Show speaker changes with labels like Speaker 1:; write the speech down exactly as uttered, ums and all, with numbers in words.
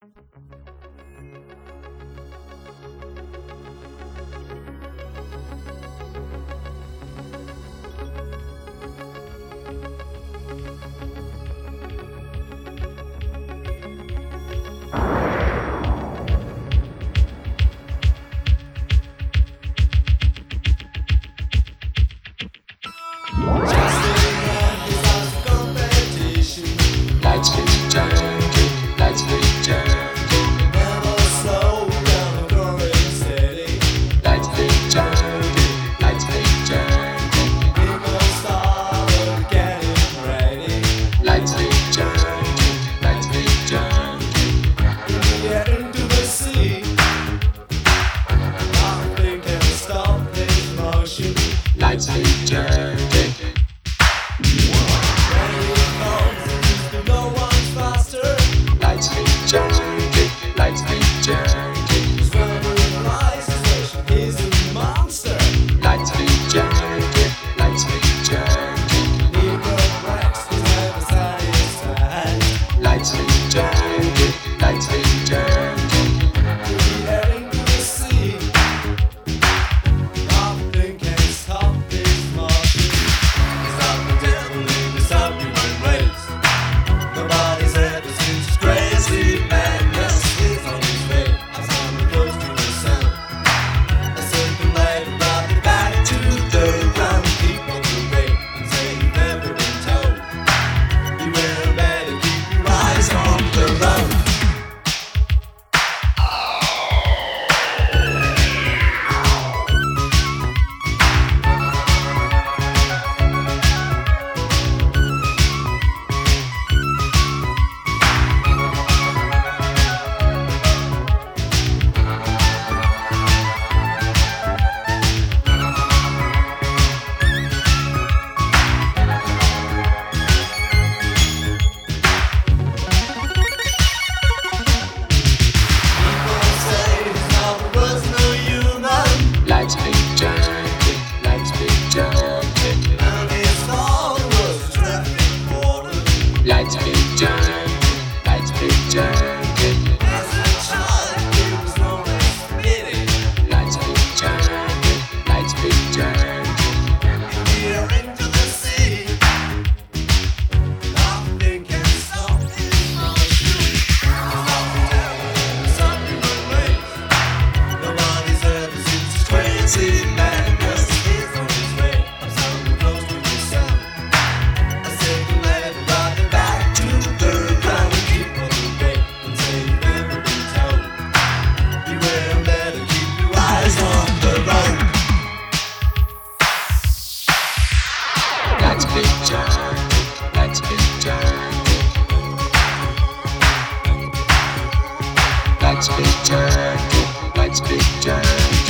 Speaker 1: Lights keep changing. No one's faster. Lights keep changing. Lights keep changing. Civilization is a monster. Lights keep changing. Lights keep changing. Negro Rex is never satisfied. Lights keep changing. Lights keep changing. We're heading to the sea. Nothing can stop this motion. Stop the devil in the subhuman race. Nobody's ever seen such crazy madness. It's on his way as I'm close to the sun. A second later, brought me back to the ground. Keep on the way and say you've never been told. You will better keep your eyes on the road. Lights keep changing, lights keep changing. And it's all there was a traffic warden. Lights keep changing, lights keep changing. As a child, it was known as spitting. Lights keep changing, lights keep changing. We're into the sea. Nothing can stop this motion. Stop the devil, stop human race. Nobody's ever seen such crazy madness. It's on his way. I'm so close to the sun. A second later, brought me back to the ground. Keep on the way until you've never been told. Beware and better keep your eyes on the road. Lights keep changing, lights keep changing. Lights keep changing, lights keep changing.